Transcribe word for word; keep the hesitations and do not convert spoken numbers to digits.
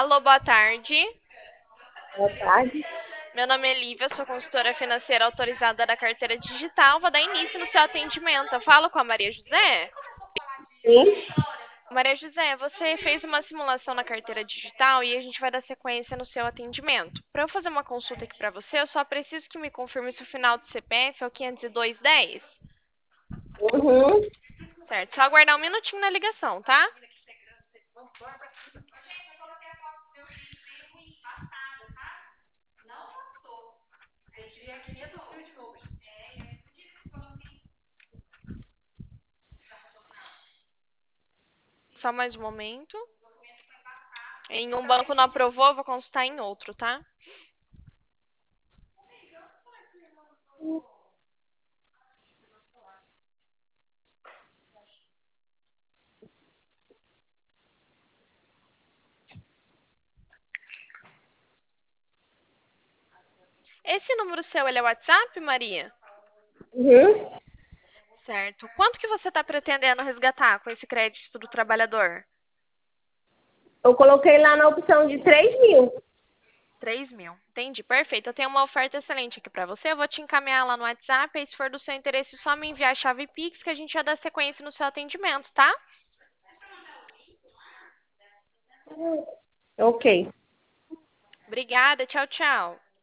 Alô, boa tarde. Boa tarde. Meu nome é Lívia, sou consultora financeira autorizada da carteira digital. Vou dar início no seu atendimento. Eu falo com a Maria José. Sim. Maria José, você fez uma simulação na carteira digital e a gente vai dar sequência no seu atendimento. Para eu fazer uma consulta aqui para você, eu só preciso que me confirme se o final do C P F é o quinhentos e dois dez. Uhum. Certo, só aguardar um minutinho na ligação, tá? Só mais um momento. Em um banco não aprovou, vou consultar em outro, tá? Esse número seu, ele é WhatsApp, Maria? Uhum. Certo. Quanto que você está pretendendo resgatar com esse crédito do trabalhador? Eu coloquei lá na opção de três mil. Três mil. Entendi. Perfeito. Eu tenho uma oferta excelente aqui para você. Eu vou te encaminhar lá no WhatsApp. E se for do seu interesse, só me enviar a chave Pix que a gente já dá sequência no seu atendimento, tá? Ok. Obrigada. Tchau, tchau.